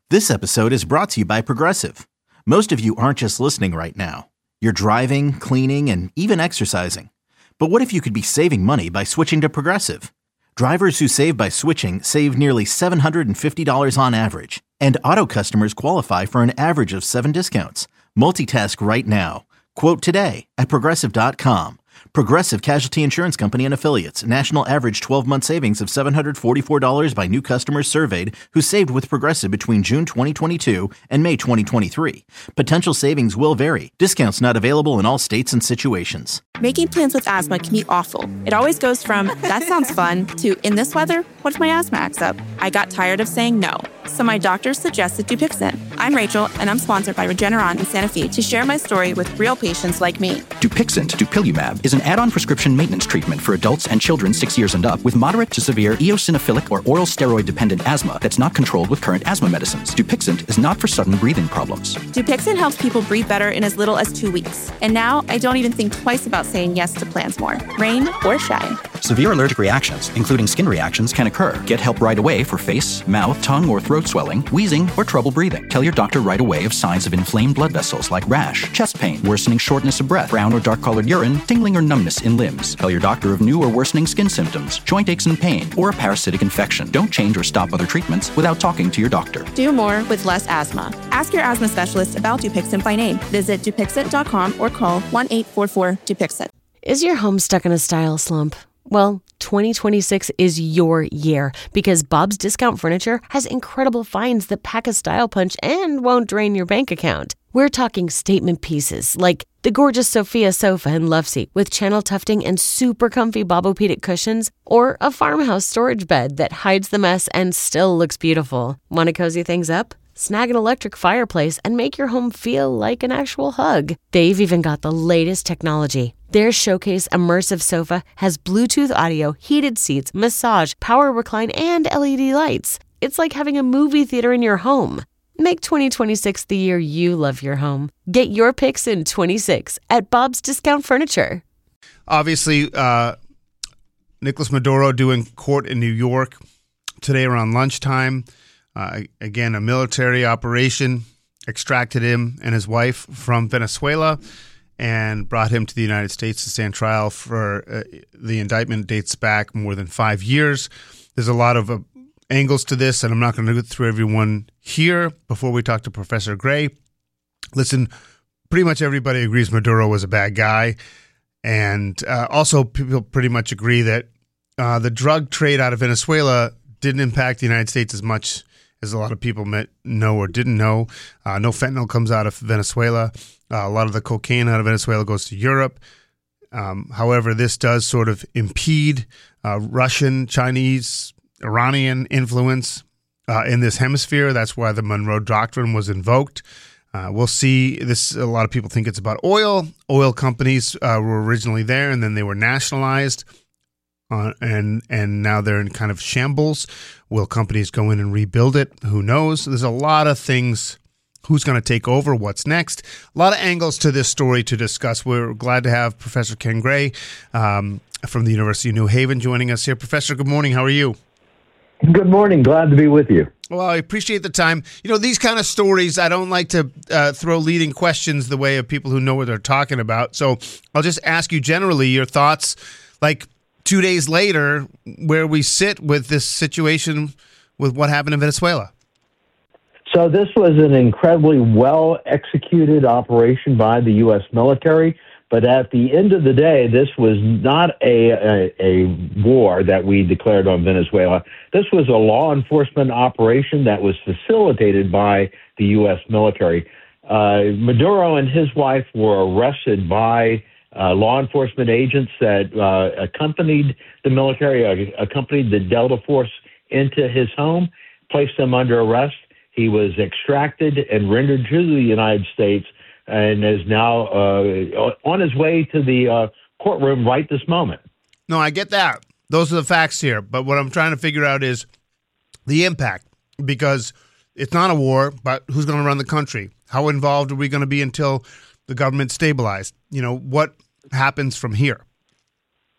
This episode is brought to you by Progressive. Most of you aren't just listening right now. You're driving, cleaning, and even exercising. But what if you could be saving money by switching to Progressive? Drivers who save by switching save nearly $750 on average. And auto customers qualify for an average of 7 discounts. Multitask right now. Quote today at Progressive.com. Progressive Casualty Insurance Company and Affiliates. National average 12-month savings of $744 by new customers surveyed who saved with Progressive between June 2022 and May 2023. Potential savings will vary. Discounts not available in all states and situations. Making plans with asthma can be awful. It always goes from, that sounds fun, to, in this weather, what if my asthma acts up? I got tired of saying no. So my doctor suggested Dupixent. I'm Rachel, and I'm sponsored by Regeneron in Santa Fe to share my story with real patients like me. Dupixent, dupilumab, is an add-on prescription maintenance treatment for adults and children 6 years and up with moderate to severe eosinophilic or oral steroid-dependent asthma that's not controlled with current asthma medicines. Dupixent is not for sudden breathing problems. Dupixent helps people breathe better in as little as 2 weeks. And now I don't even think twice about saying yes to plans more, rain or shine. Severe allergic reactions, including skin reactions, can occur. Get help right away for face, mouth, tongue, or throat swelling, wheezing, or trouble breathing. Tell your doctor right away of signs of inflamed blood vessels like rash, chest pain, worsening shortness of breath, brown or dark-colored urine, tingling or numbness in limbs. Tell your doctor of new or worsening skin symptoms, joint aches and pain, or a parasitic infection. Don't change or stop other treatments without talking to your doctor. Do more with less asthma. Ask your asthma specialist about Dupixent by name. Visit Dupixent.com or call 1-844-DUPIXENT. Is your home stuck in a style slump? Well, 2026 is your year because Bob's Discount Furniture has incredible finds that pack a style punch and won't drain your bank account. We're talking statement pieces like the gorgeous Sophia sofa and love seat with channel tufting and super comfy Bobopedic cushions, or a farmhouse storage bed that hides the mess and still looks beautiful. Want to cozy things up? Snag an electric fireplace and make your home feel like an actual hug. They've even got the latest technology. Their Showcase Immersive Sofa has Bluetooth audio, heated seats, massage, power recline, and LED lights. It's like having a movie theater in your home. Make 2026 the year you love your home. Get your picks in 26 at Bob's Discount Furniture. Obviously, Nicolas Maduro doing court in New York today around lunchtime. Again, a military operation extracted him and his wife from Venezuela and brought him to the United States to stand trial for the indictment dates back more than 5 years. There's a lot of angles to this, and I'm not going to go through everyone here before we talk to Professor Gray. Listen, pretty much everybody agrees Maduro was a bad guy, and also people pretty much agree that the drug trade out of Venezuela didn't impact the United States as much as a lot of people know or didn't know. No fentanyl comes out of Venezuela. A lot of the cocaine out of Venezuela goes to Europe. However, this does sort of impede Russian, Chinese, Iranian influence in this hemisphere. That's why the Monroe Doctrine was invoked. We'll see this. A lot of people think it's about oil. Oil companies were originally there, and then they were nationalized. And now they're in kind of shambles. Will companies go in and rebuild it? Who knows? There's a lot of things. Who's going to take over? What's next? A lot of angles to this story to discuss. We're glad to have Professor Ken Gray from the University of New Haven joining us here. Professor, good morning. How are you? Good morning. Glad to be with you. Well, I appreciate the time. You know, these kind of stories, I don't like to throw leading questions the way of people who know what they're talking about. So I'll just ask you generally your thoughts, like 2 days later, where we sit with this situation with what happened in Venezuela. So this was an incredibly well-executed operation by the U.S. military, but at the end of the day, this was not a war that we declared on Venezuela. This was a law enforcement operation that was facilitated by the U.S. military. Maduro and his wife were arrested by law enforcement agents that accompanied the military, accompanied the Delta Force into his home, placed them under arrest. He was extracted and rendered to the United States and is now on his way to the courtroom right this moment. No, I get that. Those are the facts here. But what I'm trying to figure out is the impact, because it's not a war, but who's going to run the country? How involved are we going to be until the government stabilized? You know, what happens from here?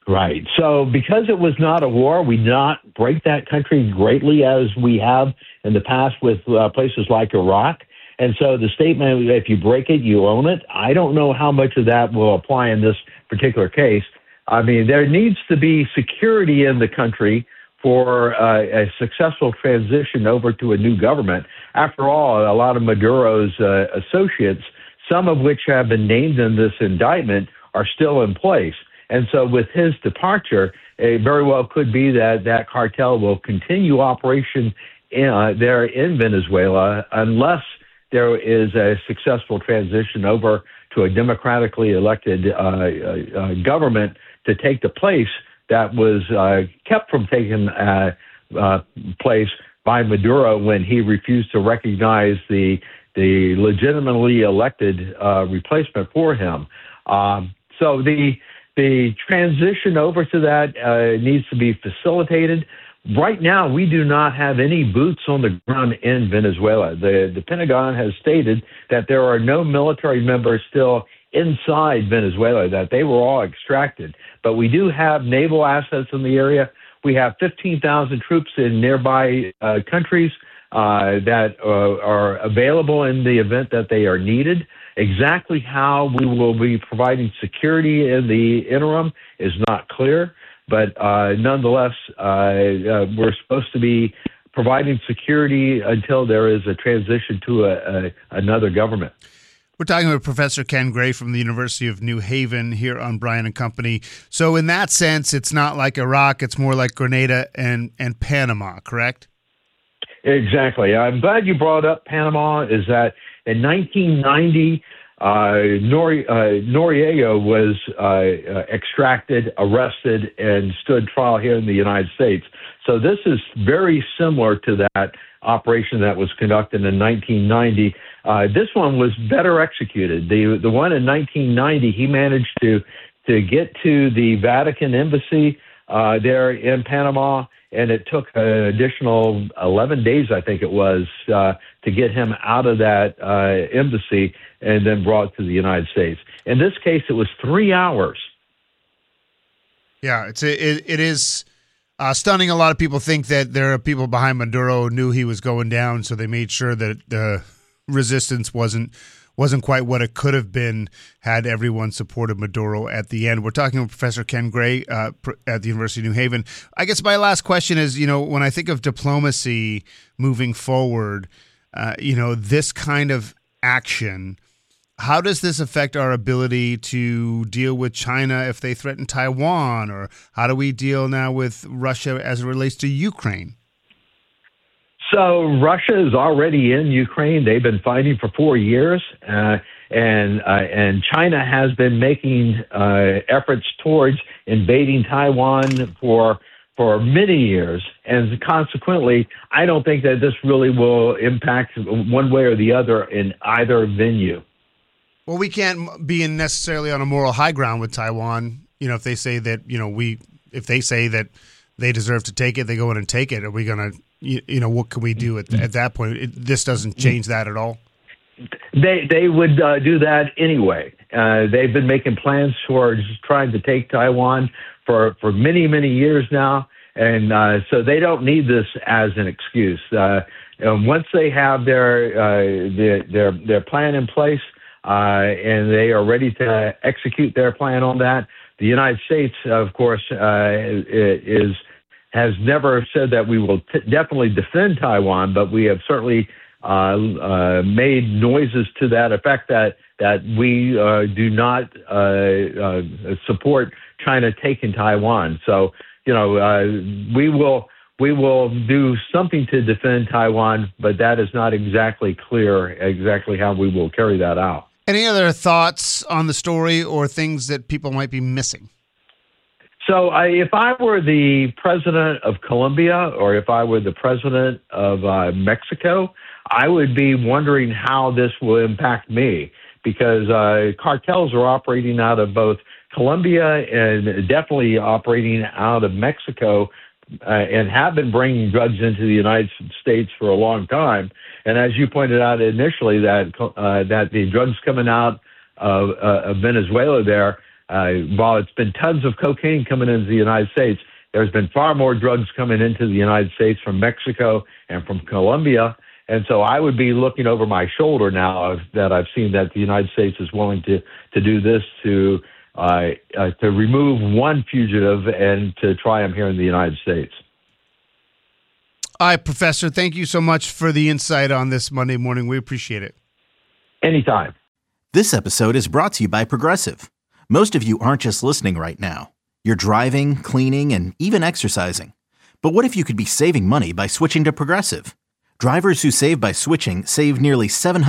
Right. So because it was not a war, we did not break that country greatly as we have in the past with places like Iraq. And so the statement, if you break it, you own it, I don't know how much of that will apply in this particular case. I mean, there needs to be security in the country for a successful transition over to a new government. After all, a lot of Maduro's associates, some of which have been named in this indictment, are still in place. And so with his departure, it very well could be that that cartel will continue operation there in Venezuela unless there is a successful transition over to a democratically elected government to take the place that was kept from taking place by Maduro when he refused to recognize the legitimately elected replacement for him. So the transition over to that needs to be facilitated. Right now, we do not have any boots on the ground in Venezuela. The Pentagon has stated that there are no military members still inside Venezuela, that they were all extracted. But we do have naval assets in the area. We have 15,000 troops in nearby countries that are available in the event that they are needed. Exactly how we will be providing security in the interim is not clear, but nonetheless, we're supposed to be providing security until there is a transition to another government. We're talking with Professor Ken Gray from the University of New Haven here on Brian and Company. So in that sense, it's not like Iraq, it's more like Grenada and Panama, correct? Exactly. I'm glad you brought up Panama, is that in 1990, Noriega was extracted, arrested, and stood trial here in the United States. So this is very similar to that operation that was conducted in 1990. This one was better executed. The one in 1990, he managed to get to the Vatican embassy there in Panama, and it took an additional 11 days, I think it was, to get him out of that embassy and then brought to the United States. In this case, it was 3 hours. Yeah, it is stunning. A lot of people think that there are people behind Maduro who knew he was going down, so they made sure that the resistance wasn't quite what it could have been had everyone supported Maduro at the end. We're talking with Professor Ken Gray at the University of New Haven. I guess my last question is, when I think of diplomacy moving forward, this kind of action, how does this affect our ability to deal with China if they threaten Taiwan? Or how do we deal now with Russia as it relates to Ukraine? So Russia is already in Ukraine. They've been fighting for 4 years, and China has been making efforts towards invading Taiwan for many years. And consequently, I don't think that this really will impact one way or the other in either venue. Well, we can't be necessarily on a moral high ground with Taiwan. If they say that if they say that they deserve to take it, they go in and take it. Are we going to? What can we do at that point? This doesn't change that at all. They would do that anyway. They've been making plans towards trying to take Taiwan for many, many years now, and so they don't need this as an excuse. Once they have their plan in place and they are ready to execute their plan on that, the United States, of course, has never said that we will definitely defend Taiwan, but we have certainly made noises to that effect that we do not support China taking Taiwan. So, we will do something to defend Taiwan, but that is not exactly clear exactly how we will carry that out. Any other thoughts on the story or things that people might be missing? So if I were the president of Colombia or if I were the president of Mexico, I would be wondering how this will impact me, because cartels are operating out of both Colombia and definitely operating out of Mexico and have been bringing drugs into the United States for a long time. And as you pointed out initially, that the drugs coming out of Venezuela there, while it's been tons of cocaine coming into the United States, there's been far more drugs coming into the United States from Mexico and from Colombia. And so I would be looking over my shoulder now that I've seen that the United States is willing to do this to remove one fugitive and to try him here in the United States. All right, Professor, thank you so much for the insight on this Monday morning. We appreciate it. Anytime. This episode is brought to you by Progressive. Most of you aren't just listening right now. You're driving, cleaning, and even exercising. But what if you could be saving money by switching to Progressive? Drivers who save by switching save nearly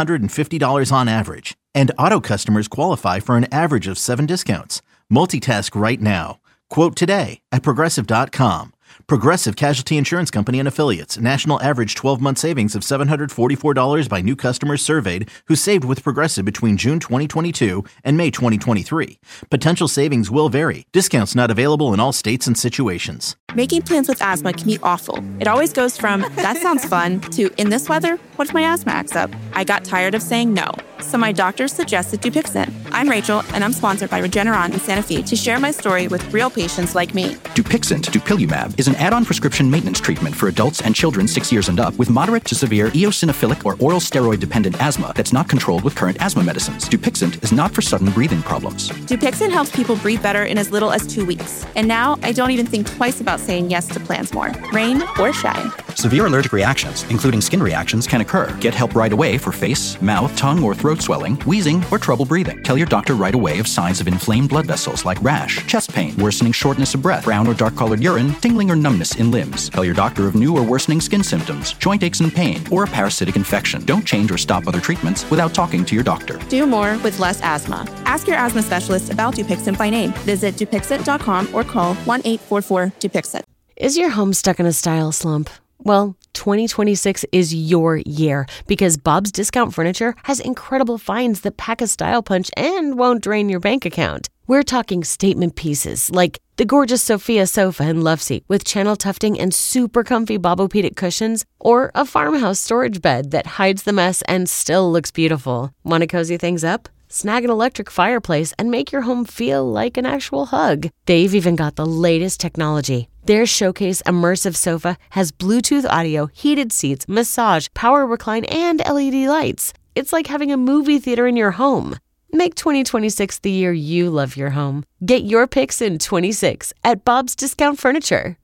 $750 on average. And auto customers qualify for an average of 7 discounts. Multitask right now. Quote today at Progressive.com. Progressive Casualty Insurance Company and Affiliates. National average 12-month savings of $744 by new customers surveyed who saved with Progressive between June 2022 and May 2023. Potential savings will vary. Discounts not available in all states and situations. Making plans with asthma can be awful. It always goes from, that sounds fun, to, in this weather, what if my asthma acts up? I got tired of saying no. So my doctor suggested Dupixent. I'm Rachel, and I'm sponsored by Regeneron in Santa Fe to share my story with real patients like me. Dupixent, dupilumab, is an add-on prescription maintenance treatment for adults and children 6 years and up with moderate to severe eosinophilic or oral steroid-dependent asthma that's not controlled with current asthma medicines. Dupixent is not for sudden breathing problems. Dupixent helps people breathe better in as little as 2 weeks. And now I don't even think twice about saying yes to plans more, rain or shine. Severe allergic reactions, including skin reactions, can occur. Get help right away for face, mouth, tongue, or throat swelling, wheezing, or trouble breathing. Tell your doctor right away of signs of inflamed blood vessels like rash, chest pain, worsening shortness of breath, brown or dark-colored urine, tingling or numbness in limbs. Tell your doctor of new or worsening skin symptoms, joint aches and pain, or a parasitic infection. Don't change or stop other treatments without talking to your doctor. Do more with less asthma. Ask your asthma specialist about Dupixent by name. Visit Dupixent.com or call 1-844-DUPIXENT. Is your home stuck in a style slump? Well, 2026 is your year because Bob's Discount Furniture has incredible finds that pack a style punch and won't drain your bank account. We're talking statement pieces like the gorgeous Sophia sofa and love seat with channel tufting and super comfy Bobopedic cushions, or a farmhouse storage bed that hides the mess and still looks beautiful. Want to cozy things up? Snag an electric fireplace and make your home feel like an actual hug. They've even got the latest technology. Their Showcase Immersive Sofa has Bluetooth audio, heated seats, massage, power recline, and LED lights. It's like having a movie theater in your home. Make 2026 the year you love your home. Get your picks in 26 at Bob's Discount Furniture.